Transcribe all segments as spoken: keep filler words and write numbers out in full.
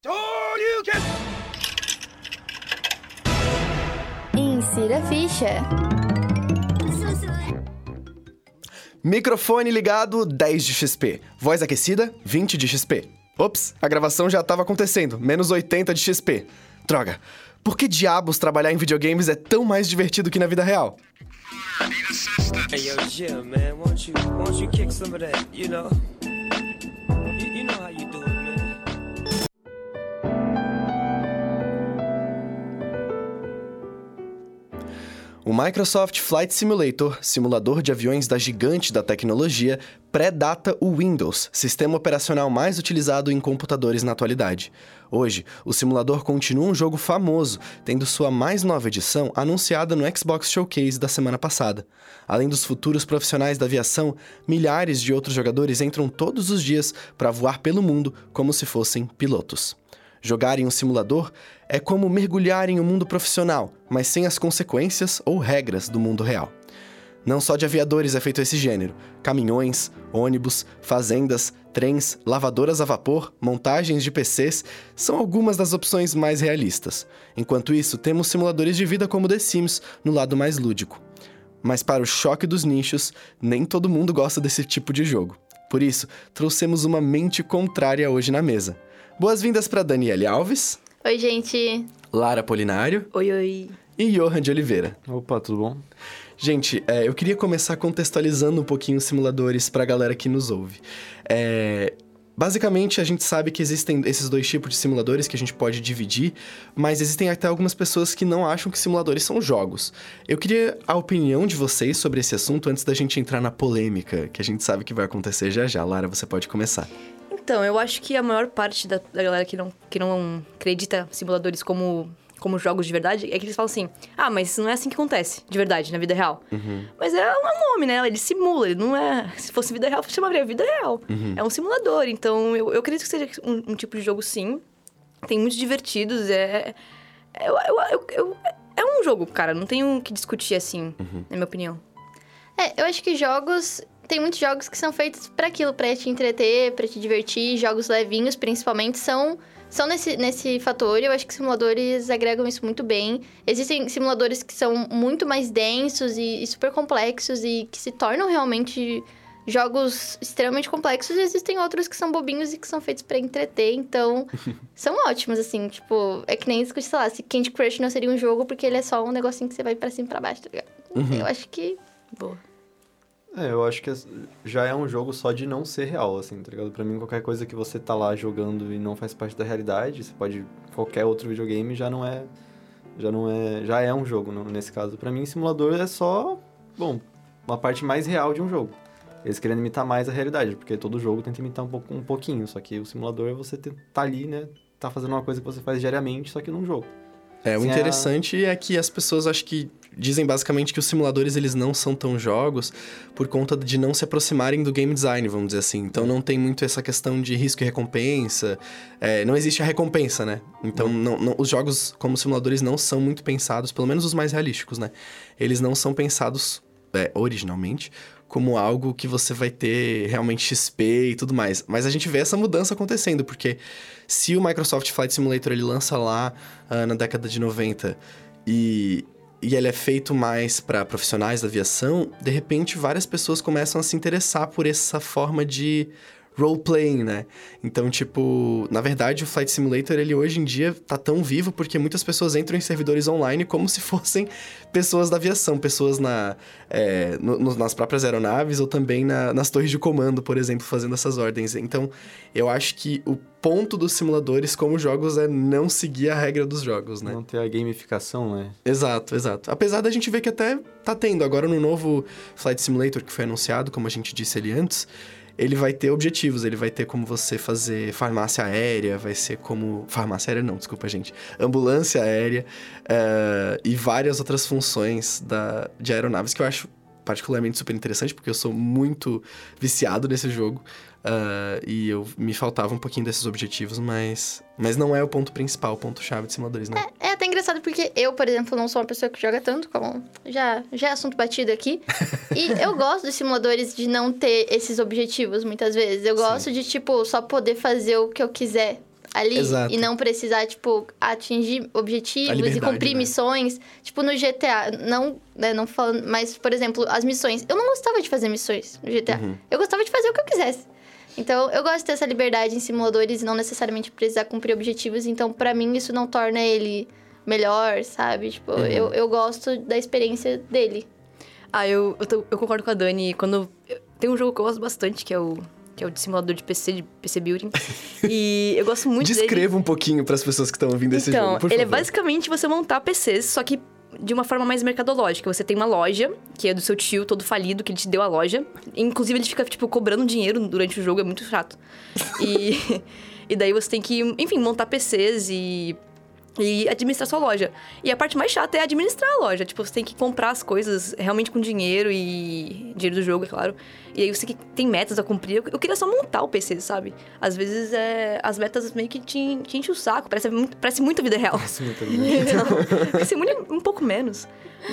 Insira a ficha. Microfone ligado, dez de X P. Voz aquecida, vinte de X P. Ops, a gravação já estava acontecendo, menos oitenta de X P. Droga, por que diabos trabalhar em videogames é tão mais divertido que na vida real? Hey yo, Jim, man, won't you, won't you kick some of that, you know? You, you know how you do it, man. O Microsoft Flight Simulator, simulador de aviões da gigante da tecnologia, pré-data o Windows, sistema operacional mais utilizado em computadores na atualidade. Hoje, o simulador continua um jogo famoso, tendo sua mais nova edição anunciada no Xbox Showcase da semana passada. Além dos futuros profissionais da aviação, milhares de outros jogadores entram todos os dias para voar pelo mundo como se fossem pilotos. Jogar em um simulador é como mergulhar em um mundo profissional, mas sem as consequências ou regras do mundo real. Não só de aviadores é feito esse gênero. Caminhões, ônibus, fazendas, trens, lavadoras a vapor, montagens de P Cs são algumas das opções mais realistas. Enquanto isso, temos simuladores de vida como The Sims, no lado mais lúdico. Mas para o choque dos nichos, nem todo mundo gosta desse tipo de jogo. Por isso, trouxemos uma mente contrária hoje na mesa. Boas-vindas para Daniele Alves. Oi, gente. Lara Polinário. Oi, oi. E Johan de Oliveira. Opa, tudo bom? Gente, é, eu queria começar contextualizando um pouquinho os simuladores para a galera que nos ouve. É, basicamente, a gente sabe que existem esses dois tipos de simuladores que a gente pode dividir, mas existem até algumas pessoas que não acham que simuladores são jogos. Eu queria a opinião de vocês sobre esse assunto antes da gente entrar na polêmica, que a gente sabe que vai acontecer já já. Lara, você pode começar. Então, eu acho que a maior parte da, da galera que não, que não acredita simuladores como, como jogos de verdade é que eles falam assim: ah, mas não é assim que acontece, de verdade, na vida real. Uhum. Mas é um nome, né? Ele simula, ele não é... Se fosse vida real, chamaria vida real. Uhum. É um simulador, então eu, eu acredito que seja um, um tipo de jogo, sim. Tem muitos divertidos, é... é, eu, eu, eu, eu, é um jogo, cara, não tem o que discutir assim, uhum. na minha opinião. É, eu acho que jogos... Tem muitos jogos que são feitos pra aquilo, pra te entreter, pra te divertir. Jogos levinhos, principalmente, são, são nesse, nesse fator. E eu acho que simuladores agregam isso muito bem. Existem simuladores que são muito mais densos e, e super complexos e que se tornam realmente jogos extremamente complexos. E existem outros que são bobinhos e que são feitos pra entreter. Então, são ótimos, assim. Tipo, é que nem discutir, sei lá, se Candy Crush não seria um jogo porque ele é só um negocinho que você vai pra cima e pra baixo, tá ligado? Uhum. Eu acho que... Boa. É, eu acho que já é um jogo só de não ser real, assim, tá ligado? Pra mim, qualquer coisa que você tá lá jogando e não faz parte da realidade, você pode... Qualquer outro videogame já não é... Já não é... Já é um jogo, não, nesse caso. Pra mim, simulador é só... Bom, uma parte mais real de um jogo. Eles querendo imitar mais a realidade, porque todo jogo tenta imitar um, pouco, um pouquinho. Só que o simulador é você tá ali, né? Tá fazendo uma coisa que você faz diariamente, só que num jogo. É, o interessante a... é que as pessoas, acho que, dizem basicamente que os simuladores, eles não são tão jogos por conta de não se aproximarem do game design, vamos dizer assim. Então, não tem muito essa questão de risco e recompensa. É, não existe a recompensa, né? Então, não, não, os jogos como simuladores não são muito pensados, pelo menos os mais realísticos, né? Eles não são pensados, é, originalmente, como algo que você vai ter realmente X P e tudo mais. Mas a gente vê essa mudança acontecendo, porque se o Microsoft Flight Simulator ele lança lá uh, na década de noventa e, e ele é feito mais para profissionais da aviação, de repente várias pessoas começam a se interessar por essa forma de role-playing, né? Então, tipo, na verdade, o Flight Simulator, ele hoje em dia tá tão vivo porque muitas pessoas entram em servidores online como se fossem pessoas da aviação, pessoas na, é, no, nas próprias aeronaves ou também na, nas torres de comando, por exemplo, fazendo essas ordens. Então, eu acho que o ponto dos simuladores como jogos é não seguir a regra dos jogos, né? Não ter a gamificação, né? Exato, exato. Apesar da gente ver que até tá tendo. Agora, no novo Flight Simulator que foi anunciado, como a gente disse ali antes, ele vai ter objetivos, ele vai ter como você fazer farmácia aérea, vai ser como... Farmácia aérea não, desculpa, gente. Ambulância aérea uh, e várias outras funções da, de aeronaves que eu acho particularmente super interessante, porque eu sou muito viciado nesse jogo. Uh, e eu, me faltava um pouquinho desses objetivos, mas, mas não é o ponto principal, o ponto-chave de simuladores, né? É, é até engraçado porque eu, por exemplo, não sou uma pessoa que joga tanto, como já, já é assunto batido aqui. E eu gosto de simuladores de não ter esses objetivos, muitas vezes. Eu gosto Sim. de, tipo, só poder fazer o que eu quiser. ali. Exato. E não precisar, tipo, atingir objetivos e cumprir né? missões. Tipo, no G T A, não, né, não falando... Mas, por exemplo, as missões. Eu não gostava de fazer missões no G T A. Uhum. Eu gostava de fazer o que eu quisesse. Então, eu gosto de ter essa liberdade em simuladores e não necessariamente precisar cumprir objetivos. Então, pra mim, isso não torna ele melhor, sabe? Tipo, Uhum. eu, eu gosto da experiência dele. Ah, eu, eu, tô- eu concordo com a Dani. Quando tem um jogo que eu gosto bastante, que é o, que é o de simulador de P C, de P C Building. E eu gosto muito dele. Descreva um pouquinho pras pessoas que estão ouvindo esse Então, jogo, por ele favor. é basicamente você montar P Cs, só que de uma forma mais mercadológica. Você tem uma loja, que é do seu tio, todo falido, que ele te deu a loja. Inclusive, ele fica, tipo, cobrando dinheiro durante o jogo, é muito chato. E, e daí você tem que, enfim, montar P Cs e... E administrar sua loja. E a parte mais chata é administrar a loja. Tipo, você tem que comprar as coisas realmente com dinheiro e... Dinheiro do jogo, é claro. E aí você tem metas a cumprir. Eu, eu queria só montar o P C, sabe? Às vezes, é... as metas meio que te, te enchem o saco. Parece muito, parece muito a vida real. Isso é muito legal. Então, esse mulher um pouco menos.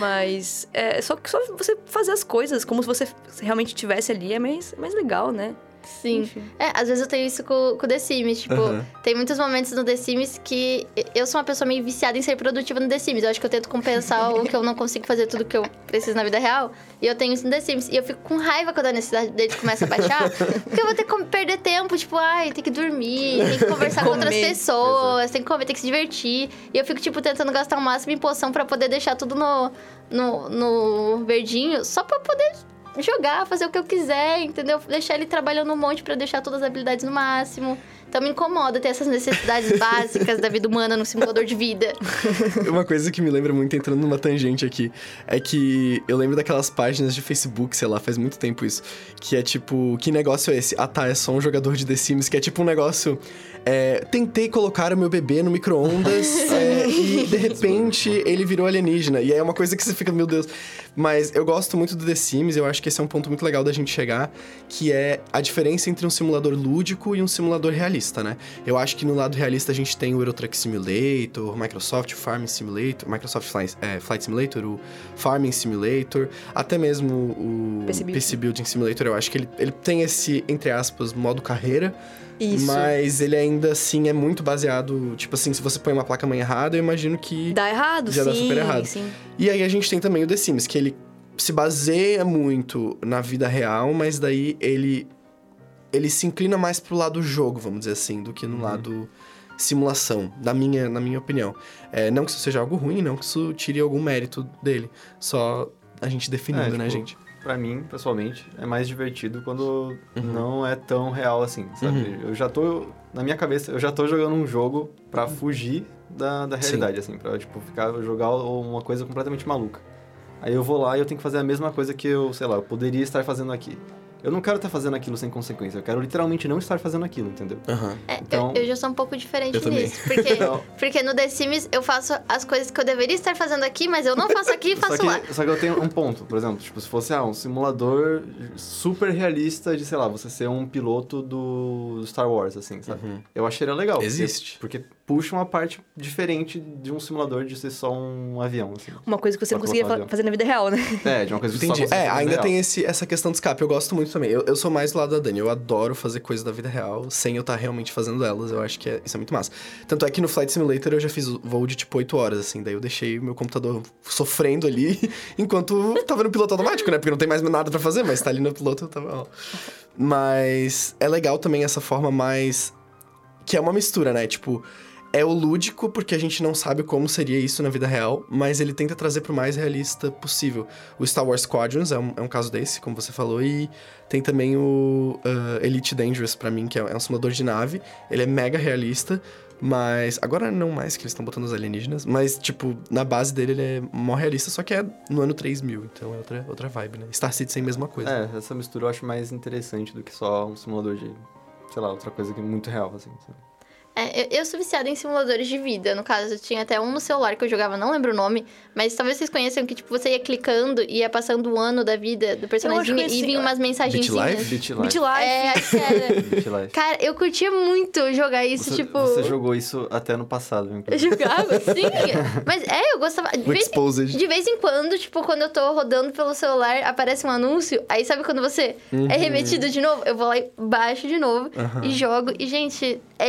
Mas é só, só você fazer as coisas como se você realmente estivesse ali. É mais, mais legal, né? Sim. Enfim. É, às vezes eu tenho isso com com o The Sims. Tipo, Aham. tem muitos momentos no The Sims que eu sou uma pessoa meio viciada em ser produtiva no The Sims. Eu acho que eu tento compensar o que eu não consigo fazer tudo que eu preciso na vida real. E eu tenho isso no The Sims. E eu fico com raiva quando a necessidade dele começa a baixar. Porque eu vou ter que perder tempo. Tipo, ai, tem que dormir, tem que conversar com outras Comer. pessoas, tem que comer, tem que se divertir. E eu fico, tipo, tentando gastar o máximo em poção pra poder deixar tudo no, no, no verdinho. Só pra poder jogar, fazer o que eu quiser, entendeu? Deixar ele trabalhando um monte pra deixar todas as habilidades no máximo. Então me incomoda ter essas necessidades básicas da vida humana no simulador de vida. Uma coisa que me lembra muito, entrando numa tangente aqui, é que eu lembro daquelas páginas de Facebook, sei lá, faz muito tempo isso, que é tipo, que negócio é esse? Ah tá, é só um jogador de The Sims, que é tipo um negócio... É, tentei colocar o meu bebê no micro-ondas é, e de repente ele virou alienígena. E aí é uma coisa que você fica, meu Deus. Mas eu gosto muito do The Sims, eu acho que esse é um ponto muito legal da gente chegar, que é a diferença entre um simulador lúdico e um simulador realista, né? Eu acho que no lado realista a gente tem o Euro Truck Simulator, o Microsoft Farming Simulator, Microsoft Flight, é, Flight Simulator, o Farming Simulator, até mesmo o P C Building. P C Building Simulator. Eu acho que ele, ele tem esse, entre aspas, modo carreira. Isso. Mas ele ainda assim é muito baseado... Tipo assim, se você põe uma placa-mãe errada, eu imagino que... Dá errado, Já sim. dá super errado. Sim. E aí a gente tem também o The Sims, que ele se baseia muito na vida real, mas daí ele... Ele se inclina mais pro lado jogo, vamos dizer assim, do que no lado simulação, na minha, na minha opinião. É, não que isso seja algo ruim, não que isso tire algum mérito dele. Só a gente definindo, É, né, tipo, gente? Pra mim, pessoalmente, é mais divertido quando não é tão real assim, sabe? Eu já tô, na minha cabeça, eu já tô jogando um jogo pra fugir da, da realidade, assim. Pra, tipo, ficar, jogar uma coisa completamente maluca. Aí eu vou lá e eu tenho que fazer a mesma coisa que eu, sei lá, eu poderia estar fazendo aqui. Eu não quero estar fazendo aquilo sem consequência, eu quero literalmente não estar fazendo aquilo, entendeu? Aham. É, Então- eu, eu já sou um pouco diferente Eu também. nisso. Porque, Então- porque no The Sims eu faço as coisas que eu deveria estar fazendo aqui, mas eu não faço aqui e faço só que, lá. Só que eu tenho um ponto, por exemplo, tipo, se fosse ah, um simulador super realista de, sei lá, você ser um piloto do Star Wars, assim, sabe? Uhum. Eu acharia legal. porque- Existe. Porque, puxa uma parte diferente de um simulador de ser só um avião, assim. Uma coisa que você não Pra conseguia colocar fa- avião. fazer na vida real, né? É, de uma coisa que Entendi. só você É, faz ainda real. tem esse, essa questão do escape. Eu gosto muito também. Eu, eu sou mais do lado da Dani. Eu adoro fazer coisas da vida real sem eu estar realmente fazendo elas. Eu acho que é- isso é muito massa. Tanto é que no Flight Simulator eu já fiz voo de tipo oito horas, assim. Daí eu deixei o meu computador sofrendo ali enquanto tava no piloto automático, né? Porque não tem mais nada pra fazer, mas tá ali no piloto, eu tava... Ó. Mas é legal também essa forma mais... Que é uma mistura, né? Tipo... É o lúdico, porque a gente não sabe como seria isso na vida real, mas ele tenta trazer pro mais realista possível. O Star Wars Squadrons é um, é um caso desse, como você falou, e tem também o uh, Elite Dangerous, pra mim, que é, é um simulador de nave. Ele é mega realista, mas... Agora não mais, que eles estão botando os alienígenas, mas, tipo, na base dele ele é mó realista, só que é no ano três mil, então é outra, outra vibe, né? Star Citizen é a mesma coisa. É, essa mistura eu acho mais interessante do que só um simulador de, sei lá, outra coisa que é muito real, assim, sabe? É, eu, eu sou viciada em simuladores de vida. No caso, eu tinha até um no celular que eu jogava, não lembro o nome, mas talvez vocês conheçam que, tipo, você ia clicando e ia passando o ano da vida do personagem que e sim. vinha umas mensagenzinhas. BitLife? Beat Life. Beat Life. É, acho que era. Beat Life. Cara, eu curtia muito jogar isso, Você, tipo... você jogou isso até no passado, Eu inclusive. jogava, sim. Mas é, eu gostava... De O vez, Exposed. de vez em quando, tipo, quando eu tô rodando pelo celular, aparece um anúncio, aí sabe quando você é remetido de novo? Eu vou lá e baixo de novo e jogo. E, gente, é literalmente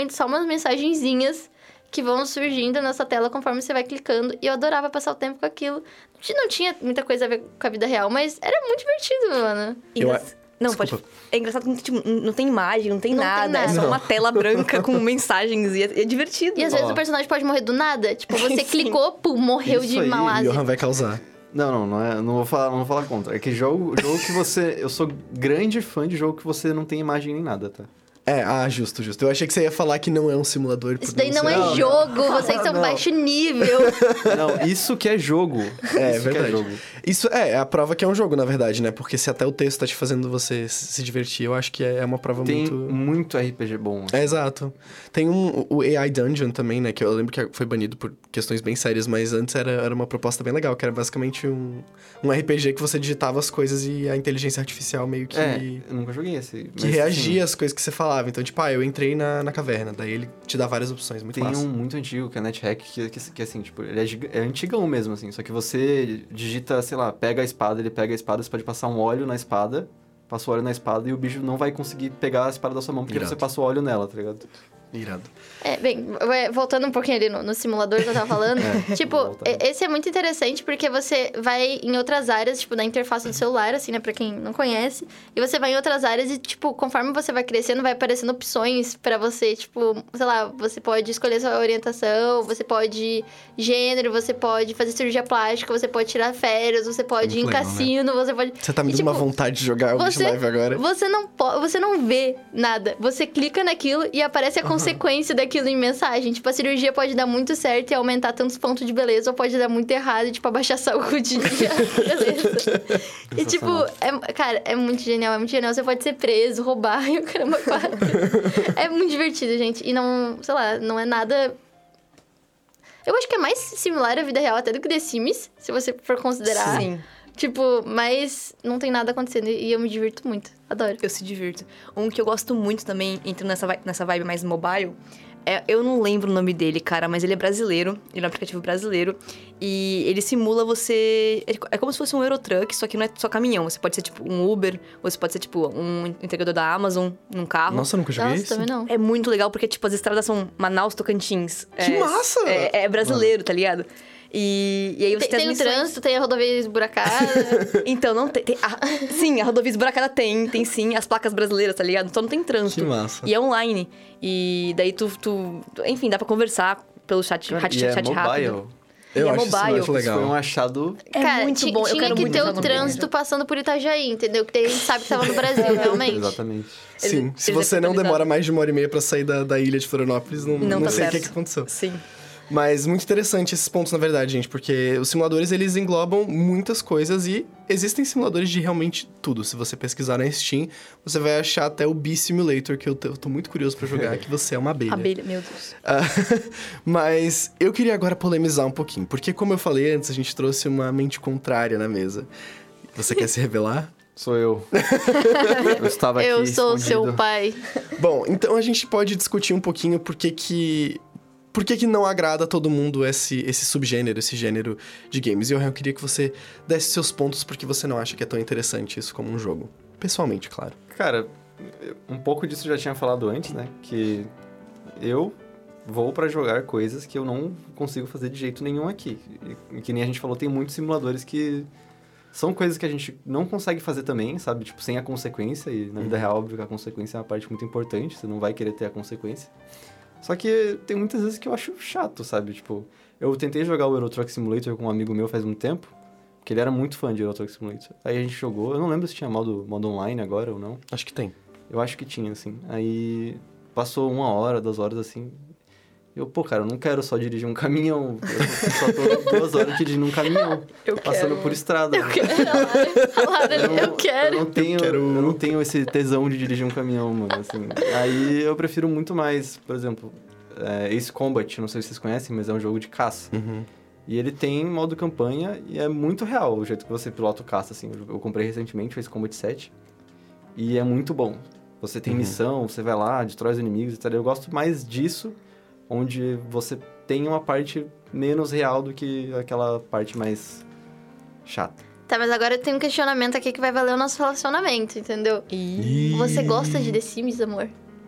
literalmente só umas mensagenzinhas que vão surgindo nessa tela conforme você vai clicando. E eu adorava passar o tempo com aquilo. Não tinha muita coisa a ver com a vida real, mas era muito divertido, mano. E Eu das- Não, Desculpa. pode... É engraçado que tipo, não tem imagem, não tem, Não tem nada. É nada. só Não. uma tela branca com mensagens e é, é divertido. E às vezes Ó. o personagem pode morrer do nada. Tipo, você Sim. clicou, pum, morreu Isso de aí, O malásia. Johan vai causar. Não, não, não, é, não, vou falar, não vou falar contra. É que jogo, jogo que você... Eu sou grande fã de jogo que você não tem imagem nem nada, tá? É, ah, justo, justo. Eu achei que você ia falar que não é um simulador. por Isso daí não ser- é Não, jogo, vocês são não. baixo nível. Não, isso que é jogo. É, isso que verdade. é jogo. Isso é, é a prova que é um jogo, na verdade, né? Porque se até o texto tá te fazendo você se divertir, eu acho que é uma prova Tem muito... muito R P G bom. É, exato. Tem um, o A I Dungeon também, né? Que eu lembro que foi banido por questões bem sérias, mas antes era, era uma proposta bem legal, que era basicamente um, um R P G que você digitava as coisas e a inteligência artificial meio que... É, eu nunca joguei esse. Que mas, reagia assim, às coisas que você falava. Então, tipo, ah, eu entrei na, na caverna. Daí ele te dá várias opções. Muito Tem massa. um muito antigo, que é NetHack, que, que, que assim, tipo, ele é, giga- é antigão mesmo, assim. Só que você digita, sei lá, pega a espada, ele pega a espada, você pode passar um óleo na espada, passa o óleo na espada e o bicho não vai conseguir pegar a espada da sua mão, porque Irado. você passou óleo nela, tá ligado? Irado. É, bem, é, voltando um pouquinho ali no, no simulador que eu tava falando. É, tipo, vou voltar. e- esse é muito interessante porque você vai em outras áreas, tipo, da interface do celular, assim, né, pra quem não conhece. E você vai em outras áreas e, tipo, conforme você vai crescendo, vai aparecendo opções pra você, tipo, sei lá, você pode escolher sua orientação, você pode gênero, você pode fazer cirurgia plástica, você pode tirar férias, você pode ir em muito legal, né? cassino, você pode... Você tá me E, dando tipo, uma vontade de jogar o Beach você- Live agora. Você não, po- você não vê nada. Você clica naquilo e aparece a consequência daquilo em mensagem. Tipo, a cirurgia pode dar muito certo e aumentar tantos pontos de beleza, ou pode dar muito errado e, tipo, abaixar a saúde e a beleza. E, tipo, é, cara, é muito genial, é muito genial. Você pode ser preso, roubar e o caramba quatro. É muito divertido, gente. E não, sei lá, não é nada... Eu acho que é mais similar à vida real até do que The Sims, se você for considerar. Sim, Tipo, mas não tem nada acontecendo e eu me divirto muito. Adoro. eu se divirto. Um que eu gosto muito também, entrando nessa vibe, nessa vibe mais mobile, é, eu não lembro o nome dele, cara, mas ele é brasileiro. Ele é um aplicativo brasileiro. E ele simula você... É é como se fosse um Eurotruck, só que não é só caminhão. Você pode ser, tipo, um Uber, ou você pode ser, tipo, um entregador da Amazon num carro. Nossa, eu nunca joguei Nossa, isso. também não. É muito legal, porque, tipo, as estradas são Manaus, Tocantins. Que é, massa! É, é brasileiro, tá ligado? E, e aí você Tem, tem, tem o as missões. trânsito, tem a rodovia esburacada. Então, não tem... tem a- sim, a rodovia esburacada tem, tem sim. As placas brasileiras, tá ligado? Só não tem trânsito. Que massa. E é online. E daí tu... tu enfim, dá pra conversar pelo chat, Cara, chat, e é chat mobile. rápido. Eu E é acho isso mobile. muito Isso legal. foi um achado... É Cara, muito ti- bom. Eu tinha quero que muito ter usar o no trânsito passando por Itajaí, entendeu? Que daí a gente sabe que tava no Brasil, realmente. Exatamente. Sim, Ele- se ele você é não atualizado. demora mais de uma hora e meia pra sair da, da ilha de Florianópolis, não, Não não tá sei o que, certo. que aconteceu. Sim. Mas muito interessante esses pontos, na verdade, gente, porque os simuladores, eles englobam muitas coisas e existem simuladores de realmente tudo. Se você pesquisar na Steam, você vai achar até o Bee Simulator, que eu tô, eu tô muito curioso pra jogar, que você é uma abelha. Abelha, meu Deus. Ah, mas eu queria agora polemizar um pouquinho, porque como eu falei antes, a gente trouxe uma mente contrária na mesa. Você quer se revelar? Sou eu. Eu estava aqui Eu sou escondido. seu pai. Bom, então a gente pode discutir um pouquinho por que que... Por que que não agrada a todo mundo esse, esse subgênero, esse gênero de games? E eu, eu queria que você desse seus pontos porque você não acha que é tão interessante isso como um jogo. Pessoalmente, claro. Cara, um pouco disso eu já tinha falado antes, né? Que eu vou pra jogar coisas que eu não consigo fazer de jeito nenhum aqui. E que nem a gente falou, tem muitos simuladores que são coisas que a gente não consegue fazer também, sabe? Tipo, sem a consequência. E na vida real, óbvio que a consequência é uma parte muito importante. Você não vai querer ter a consequência. Só que tem muitas vezes que eu acho chato, sabe? Tipo, eu tentei jogar o Euro Truck Simulator com um amigo meu faz um tempo. Porque ele era muito fã de Euro Truck Simulator. Aí a gente jogou, eu não lembro se tinha modo, modo online agora ou não. Acho que tem. Eu acho que tinha, assim. Aí passou uma hora, duas horas, assim. Eu, pô, cara, eu não quero só dirigir um caminhão. Eu só tô duas horas dirigindo um caminhão. Eu passando quero. por estrada. Eu quero. A Lara, Eu, não- eu quero. Eu não, tenho, quero. eu não tenho esse tesão de dirigir um caminhão, mano, assim. Aí eu prefiro muito mais, por exemplo, é, Ace Combat, não sei se vocês conhecem, mas é um jogo de caça. Uhum. E ele tem modo campanha e é muito real o jeito que você pilota o caça, assim. Eu, eu comprei recentemente o Ace Combat sete e é muito bom. Você tem Uhum. missão, você vai lá, destrói os inimigos e tal. Eu gosto mais disso, onde você tem uma parte menos real do que aquela parte mais chata. Tá, mas agora tem um questionamento aqui que vai valer o nosso relacionamento, entendeu? E... Você gosta de The Sims, amor?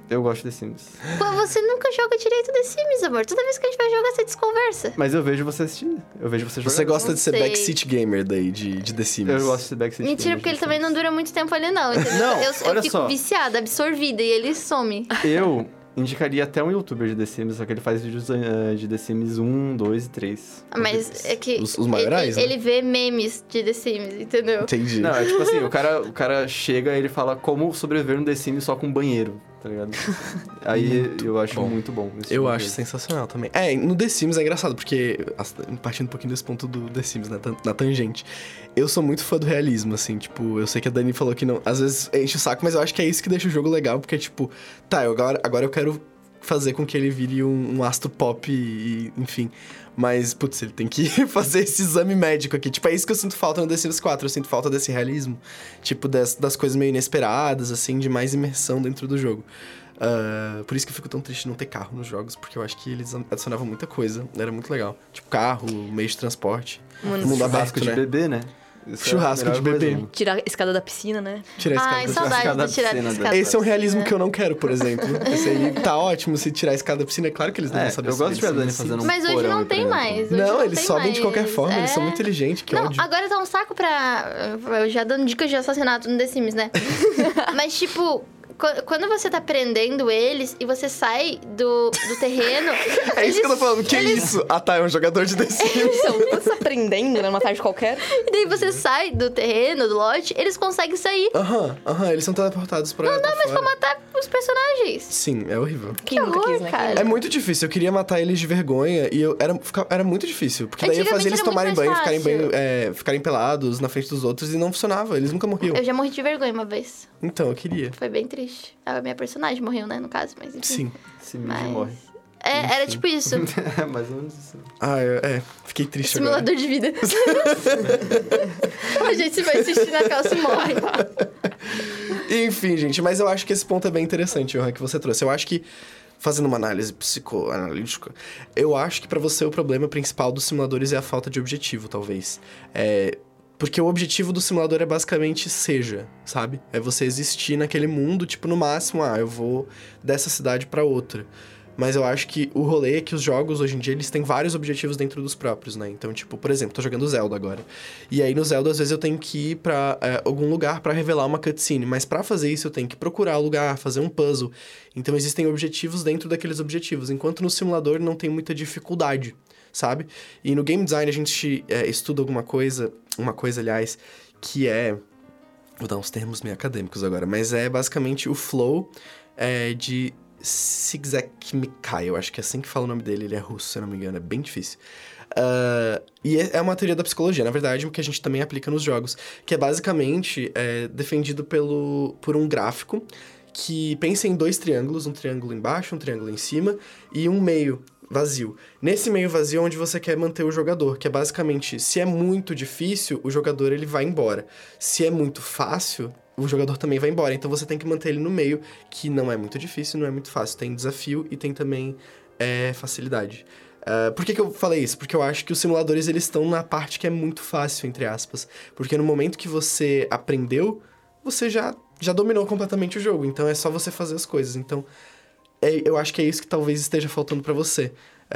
Eu gosto de The Sims. Pô, você nunca joga direito The Sims, amor. Toda vez que a gente vai jogar, você desconversa. Mas eu vejo você assistindo. Eu vejo você jogando. Você gosta de ser sei. backseat gamer daí, de, de The Sims? Eu gosto de ser backseat Mentira, gamer porque de ele também Sims. não dura muito tempo ali, não. Entendeu? Não, eu, eu olha fico só. viciada, absorvida, e ele some. Eu indicaria até um youtuber de The Sims, só que ele faz vídeos uh, de The Sims um, dois e três. Mas é que... Os- os maiorais, ele, né? ele vê memes de The Sims, entendeu? Entendi. Não, é tipo assim, o cara, o cara chega e ele fala como sobreviver no The Sims só com banheiro, tá ligado? Aí eu acho bom. muito bom. esse Eu tipo de acho coisa. sensacional também. É, no The Sims é engraçado, porque, as- partindo um pouquinho desse ponto do The Sims, né, tan- na tangente, eu sou muito fã do realismo, assim, tipo, eu sei que a Dani falou que não, às vezes enche o saco, mas eu acho que é isso que deixa o jogo legal, porque, tipo, tá, eu agora, agora eu quero fazer com que ele vire um, um astro pop e, enfim, mas, putz, ele tem que fazer esse exame médico aqui, tipo, é isso que eu sinto falta no The Sims quatro, eu sinto falta desse realismo, tipo, das, das coisas meio inesperadas, assim, de mais imersão dentro do jogo. Uh, por isso que eu fico tão triste de não ter carro nos jogos, porque eu acho que eles adicionavam muita coisa, era muito legal. Tipo, carro, meio de transporte, Mano, mundo Churrasco aberto, de né? bebê, né? Isso é a Churrasco melhor de bebê. coisa, né? Tirar a escada da piscina, né? Tirar esse Ai, cara da saudade escada de tirar da piscina, a escada né? Esse é um da realismo piscina. que eu não quero, por exemplo. Esse aí tá ótimo se tirar a escada da piscina. É claro que eles não É, vão saber eu gosto de ver a subir Dani assim. fazendo um Mas hoje porão, não por tem exemplo. mais. Hoje Não, não eles tem sobem de qualquer mais. forma, eles são É. muito inteligentes, que Não, ódio. agora tá um saco pra... Eu já dando dicas de assassinato no The Sims, né? Mas, tipo... qu- Quando você tá prendendo eles e você sai do, do terreno... É isso que eu tô falando, que eles- isso? Ah tá, é um jogador de The Sims. Então, quando você tá aprendendo, né, numa tarde qualquer, E daí você sai do terreno, do lote, eles conseguem sair. Aham, aham, eles são teleportados pra Não dá Mas pra matar os personagens. Sim, é horrível. quem nunca horror, quis, né? cara. É muito difícil, eu queria matar eles de vergonha e eu, era, fica- era muito difícil. Porque daí eu fazia eles Antigamente era tomarem muito banho, mais ficarem, fácil. banho é, ficarem pelados na frente dos outros e não funcionava, eles nunca morriam. Eu já morri de vergonha uma vez. Então, eu queria. Foi bem triste. A minha personagem morreu, né, no caso, mas enfim. Sim. Esse mídia Mas... morre. É, era tipo isso. É, mais ou menos isso. Ah, eu- é, fiquei triste agora. Simulador de vida. A gente se vai assistir na calça e morre. Enfim, gente, mas eu acho que esse ponto é bem interessante, Johan, que você trouxe. Eu acho que, fazendo uma análise psicoanalítica, eu acho que pra você o problema principal dos simuladores é a falta de objetivo, talvez. É... Porque o objetivo do simulador é basicamente seja, sabe? É você existir naquele mundo, tipo, no máximo, ah, eu vou dessa cidade pra outra. Mas eu acho que o rolê é que os jogos, hoje em dia, eles têm vários objetivos dentro dos próprios, né? Então, tipo, por exemplo, tô jogando Zelda agora. E aí, no Zelda, às vezes, eu tenho que ir pra é, algum lugar pra revelar uma cutscene. Mas pra fazer isso, eu tenho que procurar o lugar, fazer um puzzle. Então, existem objetivos dentro daqueles objetivos. Enquanto no simulador, não tem muita dificuldade, sabe? E no game design, a gente é, estuda alguma coisa... Uma coisa, aliás, que é... Vou dar uns termos meio acadêmicos agora. Mas é, basicamente, o flow é, de... Csikszentmihalyi, eu acho que é assim que fala o nome dele, ele é russo, se eu não me engano, é bem difícil. Uh, e é uma teoria da psicologia, na verdade, que a gente também aplica nos jogos, que é basicamente é, defendido pelo, por um gráfico que pensa em dois triângulos, um triângulo embaixo, um triângulo em cima, e um meio vazio. Nesse meio vazio é onde você quer manter o jogador, que é basicamente, se é muito difícil, o jogador ele vai embora. Se é muito fácil... o jogador também vai embora. Então você tem que manter ele no meio, que não é muito difícil, não é muito fácil. Tem desafio e tem também é, facilidade. Uh, por que que eu falei isso? Porque eu acho que os simuladores, eles estão na parte que é muito fácil, entre aspas. Porque no momento que você aprendeu, você já, já dominou completamente o jogo. Então é só você fazer as coisas. Então é, eu acho que é isso que talvez esteja faltando pra você.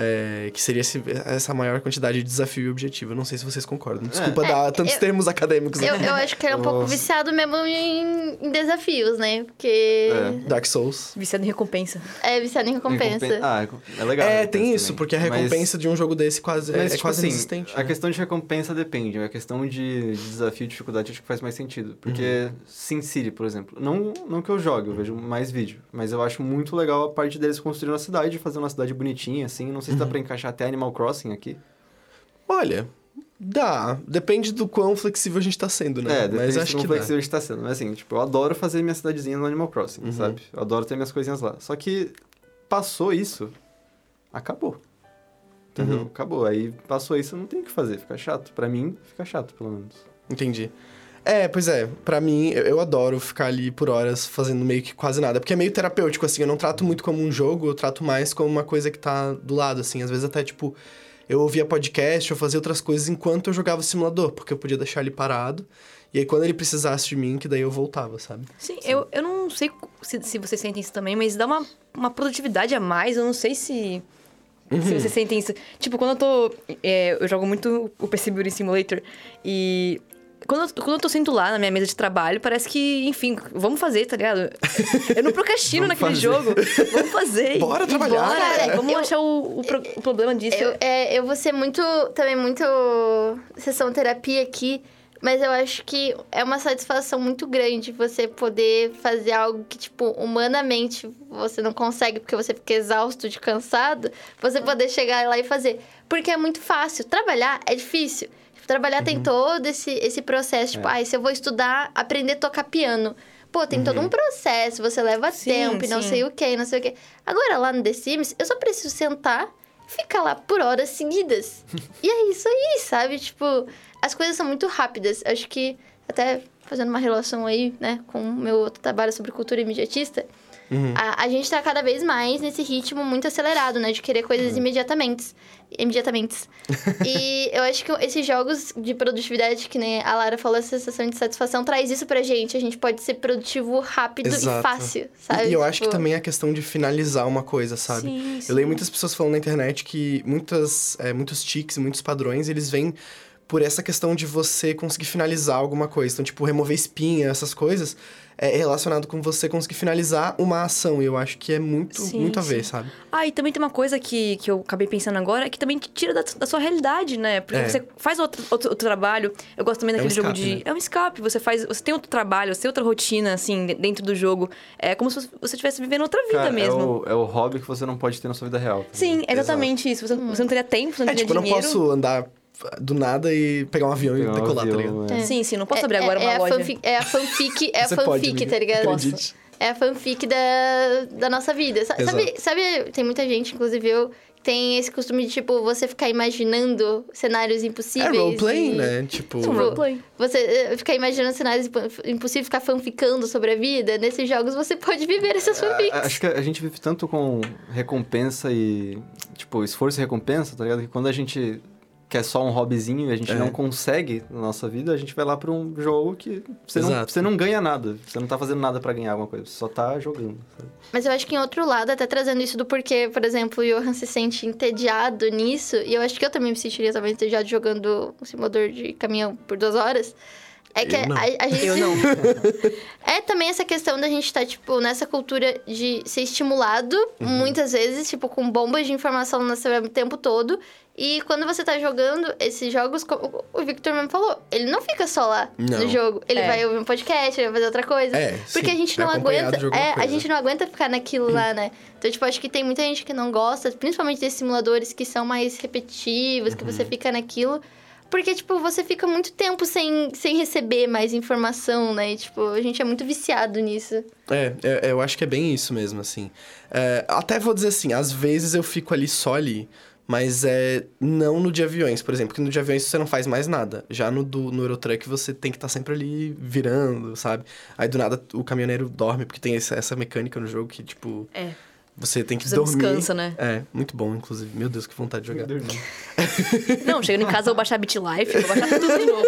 É, que seria esse, essa maior quantidade de desafio e objetivo. Eu não sei se vocês concordam. Desculpa É, dar tantos eu- termos acadêmicos Eu, aqui. eu acho que era um pouco Nossa. viciado mesmo em, em desafios, né? Porque É. Dark Souls. viciado em recompensa. é, viciado em recompensa. Recompen- Ah, é legal. É, né, tem também. isso, porque a Mas- recompensa de um jogo desse quase, é, Mas, é tipo quase assim, inexistente. a né? questão de recompensa depende. A questão de, de desafio e dificuldade acho que faz mais sentido. Porque Sin City, por exemplo, não, não que eu jogue, eu vejo mais vídeo. Mas eu acho muito legal a parte deles construir uma cidade, fazer uma cidade bonitinha, assim. Não sei se dá pra encaixar até Animal Crossing aqui. Olha, dá. Depende do quão flexível a gente tá sendo, né? É, depende Mas de acho como que flexível a gente tá sendo. Mas assim, tipo, eu adoro fazer minha cidadezinha no Animal Crossing, Uhum. sabe? Eu adoro ter minhas coisinhas lá. Só que passou isso, acabou. Entendeu? Uhum. Acabou. Aí passou isso, não tem o que fazer. Fica chato. Pra mim, fica chato, pelo menos. dá. Entendi. É, pois é. Pra mim, eu, eu adoro ficar ali por horas fazendo meio que quase nada. Porque é meio terapêutico, assim. Eu não trato muito como um jogo, eu trato mais como uma coisa que tá do lado, assim. Às vezes até, tipo... Eu ouvia podcast, eu fazia outras coisas enquanto eu jogava o simulador, porque eu podia deixar ele parado E aí, quando ele precisasse de mim, que daí eu voltava, sabe? Sim, Eu, eu não sei se, se vocês sentem isso também, mas dá uma, uma produtividade a mais. Eu não sei se... Uhum. Se vocês sentem isso. Tipo, quando eu tô... é, eu jogo muito o P C Building Simulator. E... Quando eu, quando eu tô sentado lá na minha mesa de trabalho, parece que, enfim, vamos fazer, tá ligado? Eu não procrastino naquele fazer. jogo. Vamos fazer. Bora trabalhar, Bora. cara. Vamos Eu- achar o, o, pro- o problema disso. Eu, é, eu vou ser muito, também muito sessão terapia aqui, mas eu acho que é uma satisfação muito grande você poder fazer algo que, tipo, humanamente você não consegue porque você fica exausto de cansado, você poder chegar lá e fazer. Porque é muito fácil. Trabalhar é difícil. Trabalhar tem todo esse, esse processo, tipo, É. ai, se eu vou estudar, aprender a tocar piano. Pô, tem todo um processo, você leva Sim, tempo e não sim. sei o que, não sei o que. Agora, lá no The Sims, eu só preciso sentar e ficar lá por horas seguidas. E é isso aí, sabe? Tipo, as coisas são muito rápidas. Acho que, até fazendo uma relação aí, né, com o meu outro trabalho sobre cultura imediatista, Uhum. a, a gente tá cada vez mais nesse ritmo muito acelerado, né? De querer coisas imediatamente. Imediatamente. E eu acho que esses jogos de produtividade, que nem a Lara falou, essa sensação de satisfação, traz isso pra gente. A gente pode ser produtivo rápido Exato. e fácil, sabe? E eu acho que Tipo, também é a questão de finalizar uma coisa, sabe? Sim, sim. Eu leio muitas pessoas falando na internet que muitas, é, muitos tics e muitos padrões, eles vêm por essa questão de você conseguir finalizar alguma coisa. Então, tipo, remover espinha, essas coisas, é relacionado com você conseguir finalizar uma ação. E eu acho que é muito, Sim, muito a ver, sim. sabe? Ah, e também tem uma coisa que, que eu acabei pensando agora, que também te tira da, da sua realidade, né? Porque É. você faz outro, outro, outro trabalho. Eu gosto também É um daquele jogo escape, de... né? É um escape. Você faz... Você tem outro trabalho, você tem outra rotina, assim, de- dentro do jogo. É como se você estivesse vivendo outra vida Cara, mesmo. É o, é o hobby que você não pode ter na sua vida real. tá Sim, ligado? é exatamente isso. Você, você não teria tempo, você não É, teria tipo, eu não dinheiro. posso andar do nada e pegar um avião Pegar um e decolar, tá avião, ligado? é. Sim, sim. Não posso é- abrir agora é, uma é a loja. fanfic, é a fanfic, é a Você pode, fanfic, amiga. tá ligado? Acredite. É a fanfic da, da nossa vida. Sa- Sabe, Exato. sabe, tem muita gente, inclusive eu, que tem esse costume de, tipo, você ficar imaginando cenários É impossíveis. roleplay, e- né? Tipo... Sim, roleplay. Você eh, ficar imaginando cenários impo- impossíveis, ficar fanficando sobre a vida. Nesses jogos você pode viver essas fanfics. A- Acho que a gente vive tanto com recompensa e, tipo, esforço e recompensa, tá ligado? Que quando a gente quer só um hobbyzinho e a gente É. não consegue na nossa vida, a gente vai lá pra um jogo que você não, Exato. você não ganha nada. Você não tá fazendo nada pra ganhar alguma coisa, você só tá jogando, sabe? Mas eu acho que em outro lado, até trazendo isso do porquê, por exemplo, o Johan se sente entediado nisso, e eu acho que eu também me sentiria talvez entediado jogando um simulador de caminhão por duas horas. É que Eu a, não. a- a gente. Eu não. É também essa questão da gente estar, tipo, nessa cultura de ser estimulado, muitas vezes, tipo, com bombas de informação no seu o tempo todo. E quando você tá jogando esses jogos, como o Victor mesmo falou, ele não fica só lá Não. no jogo. Ele É. vai ouvir um podcast, ele vai fazer outra coisa. É, Porque sim, a gente é não acompanhado aguenta. de alguma É, a coisa. gente não aguenta ficar naquilo lá, né? Então, tipo, acho que tem muita gente que não gosta, principalmente desses simuladores que são mais repetitivos, que você fica naquilo. Porque, tipo, você fica muito tempo sem, sem receber mais informação, né? E, tipo, a gente é muito viciado nisso. É, é, eu acho que é bem isso mesmo, assim. É, até vou dizer assim, às vezes eu fico ali só ali, mas é não no de aviões, por exemplo, porque no de aviões você não faz mais nada. Já no, do, no Eurotruck você tem que estar sempre ali virando, sabe? Aí do nada o caminhoneiro dorme, porque tem essa, essa mecânica no jogo que, tipo, É. você tem que Você dormir. descansa, né? É, muito bom, inclusive. Meu Deus, que vontade de jogar. Não, chegando em casa eu vou baixar BitLife, eu vou baixar tudo de novo.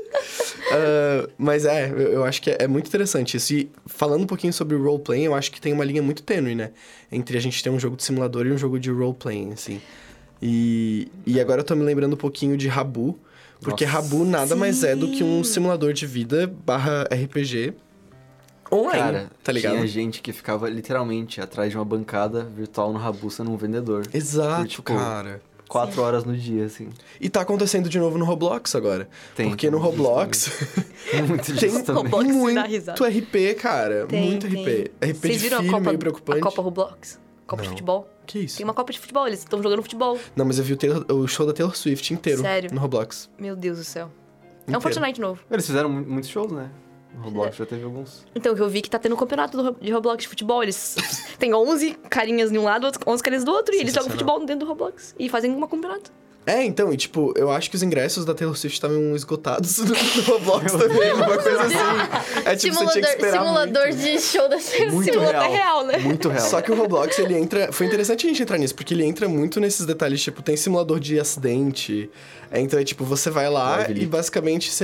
Ah, mas é, eu, eu acho que é, é muito interessante isso. E falando um pouquinho sobre o roleplay, eu acho que tem uma linha muito tênue, né? Entre a gente ter um jogo de simulador e um jogo de roleplay, assim. E, e agora eu tô me lembrando um pouquinho de Rabu, porque Nossa. Rabu nada mais é do que um Sim. simulador de vida barra R P G online, Cara, tá ligado? tinha gente que ficava literalmente atrás de uma bancada virtual no Rabu sendo um vendedor. Exato, Por, tipo, cara. Quatro horas no dia, assim. E tá acontecendo de novo no Roblox agora. Tem, porque no tem disso Roblox Muito tem disso também. Roblox me dá muito risada. R P, cara. Tem, muito tem. R P. R P Vocês de viram filho, a Copa, meio preocupante. a Copa Roblox? Copa de Não. futebol? Que isso? Tem uma Copa de futebol, eles estão jogando futebol. Não, mas eu vi o, Taylor- o show da Taylor Swift inteiro Sério? no Roblox. Meu Deus do céu. É um Inteiro. Fortnite novo. Eles fizeram mu- muitos shows, né? No Roblox já teve alguns. Então, o que eu vi que tá tendo um campeonato do Ro- de Roblox de futebol. Eles têm onze carinhas de um lado, onze carinhas do outro, e eles jogam Sensacional. futebol dentro do Roblox. E fazem um campeonato. É, então, e tipo, eu acho que os ingressos da Taylor Swift estavam esgotados no, no Roblox também, uma coisa assim. É tipo, você tinha que simulador esperar simulador muito. de show da Muito Simulador real. real, né? Muito real. Só que o Roblox, ele entra... Foi interessante a gente entrar nisso, porque ele entra muito nesses detalhes, tipo, tem simulador de acidente. É, então, é tipo, você vai lá Live e leak. basicamente você...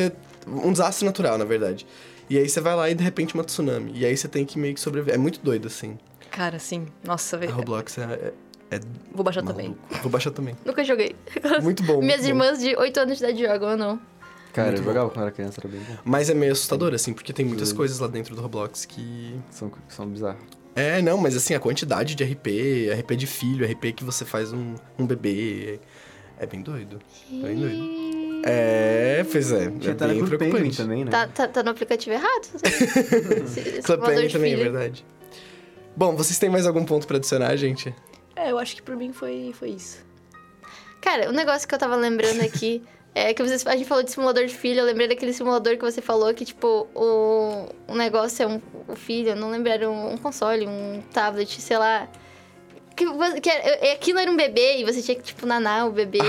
um desastre natural, na verdade. E aí você vai lá e de repente uma tsunami. E aí você tem que meio que sobreviver. É muito doido, assim. Cara, sim. Nossa, A velho. Roblox é... é, é Vou baixar maluco. também. Vou baixar também. Nunca joguei. Muito bom. Minhas muito bom. irmãs de oito anos de idade jogam ou não. Cara, Muito eu jogava quando era criança, era bem bom. Mas é meio assustador, assim, porque tem muitas Sim. coisas lá dentro do Roblox que... São, são bizarros. É, não, mas assim, a quantidade de R P, R P de filho, R P que você faz um, um bebê, é bem doido. Bem doido. É, pois é, Tinha é até na bem Club Penguin preocupante. também, né? Tá, tá, tá no aplicativo errado. Esse- esse Club simulador Penguin de também, é filho. verdade. Bom, vocês têm mais algum ponto pra adicionar, gente? É, eu acho que por mim foi, foi isso. Cara, um negócio que eu tava lembrando aqui é que vocês, a gente falou de simulador de filho. Eu lembrei daquele simulador que você falou que, tipo, o, o negócio é um, o filho, eu não lembro, era um, um console, um tablet, sei lá. Que, você- que era, aquilo era um bebê e você tinha que, tipo, nanar o bebê.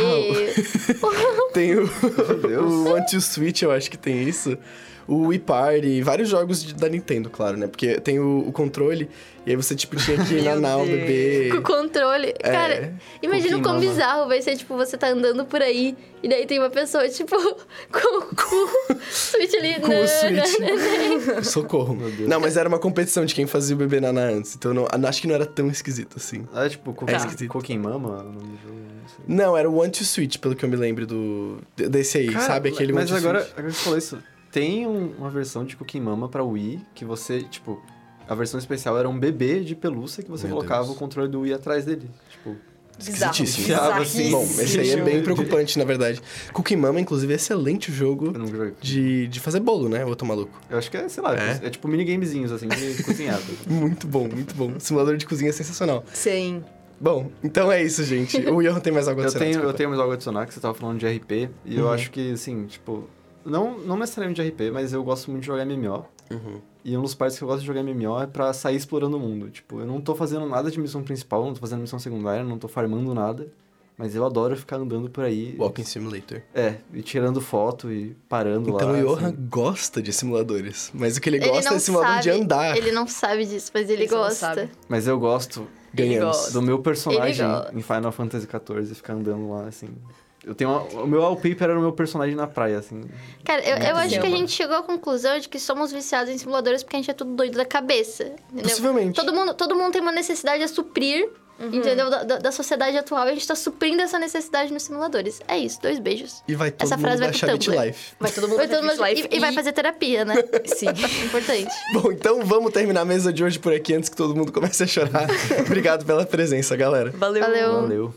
Tem o, Deus. o One to Switch, eu acho que tem isso. O Wii Party, vários jogos de- da Nintendo, claro, né? Porque tem o, o controle, e aí você, tipo, tinha que Meu nanar o Deus. bebê. Com o controle. É. Cara, imagina o Cookie quão Mama. bizarro vai ser, tipo, você tá andando por aí e daí tem uma pessoa, tipo, com, com o Switch ali. Com o Não, Switch. Socorro. Meu Deus. Não, mas era uma competição de quem fazia o bebê nanar antes, então eu não, acho que não era tão esquisito assim. Ah, é tipo Cooking, É esquisito. Cooking Mama, o nome do jogo, não sei. Não, era o One to Switch, pelo que eu me lembro do de- desse aí, Cara, sabe? Aquele mas One to agora, Switch. agora que você falou isso, tem um- uma versão de Cooking Mama pra Wii que você, tipo, a versão especial era um bebê de pelúcia que você Meu colocava Deus. o controle do Wii atrás dele. Tipo, Bizarro. Esquisitíssimo. Bizarríssimo. Bom, esse aí é bem preocupante, na verdade. Cookie Mama, inclusive, é excelente jogo eu não joguei. de, de fazer bolo, né? Outro maluco. Eu acho que é, sei lá, É? é, tipo minigamezinhos, assim, de cozinhado. Muito bom, muito bom. Simulador de cozinha é sensacional. Sim. Bom, então é isso, gente. O Johan tem mais algo a Eu adicionar, tenho, eu desculpa. tenho mais algo a adicionar, que você tava falando de R P, e eu Uhum. acho que, assim, tipo, não, não necessariamente de R P, mas eu gosto muito de jogar M M O. Uhum. E um dos partes que eu gosto de jogar M M O é pra sair explorando o mundo. Tipo, eu não tô fazendo nada de missão principal, não tô fazendo missão secundária, não tô farmando nada. Mas eu adoro ficar andando por aí. Walking Simulator. É, e tirando foto e parando Então lá. o Johan assim. gosta de simuladores. Mas o que ele, Ele gosta não é simulador sabe, de andar. Ele não sabe disso, mas ele, Ele só não gosta. sabe. Mas eu gosto Ganhamos. gosta. do meu personagem Ele gosta. em Final Fantasy quatorze, ficar andando lá, assim. Eu tenho uma- o meu wallpaper era o meu personagem na praia, assim. Cara, eu, eu Muito acho que a bom. gente chegou à conclusão de que somos viciados em simuladores porque a gente é tudo doido da cabeça. Entendeu? Possivelmente. Todo mundo, todo mundo tem uma necessidade a suprir, entendeu? Da, da- da sociedade atual. E a gente tá suprindo essa necessidade nos simuladores. É isso, dois beijos. E vai todo Essa mundo frase vai baixar pro Beat Tumblr. Life. Vai todo mundo Vai fazer todo mundo- Twitch Live e, e vai fazer terapia, né? Sim. Importante. Bom, então vamos terminar a mesa de hoje por aqui antes que todo mundo comece a chorar. Obrigado pela presença, galera. Valeu. Valeu. Valeu.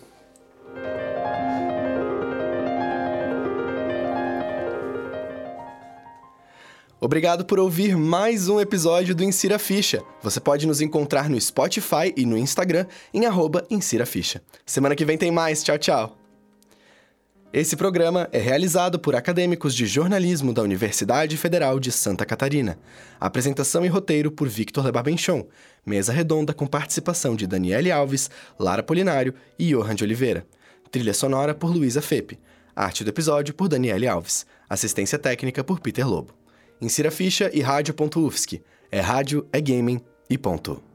Obrigado por ouvir mais um episódio do Insira Ficha. Você pode nos encontrar no Spotify e no Instagram em arroba Insira Ficha. Semana que vem tem mais. Tchau, tchau. Esse programa é realizado por acadêmicos de jornalismo da Universidade Federal de Santa Catarina. Apresentação e roteiro por Victor Lebarbenchon. Mesa redonda com participação de Daniele Alves, Lara Polinário e Johan de Oliveira. Trilha sonora por Luísa Fepe. Arte do episódio por Daniele Alves. Assistência técnica por Peter Lobo. Insira Ficha e rádio ponto U F S C. É rádio, é gaming e ponto.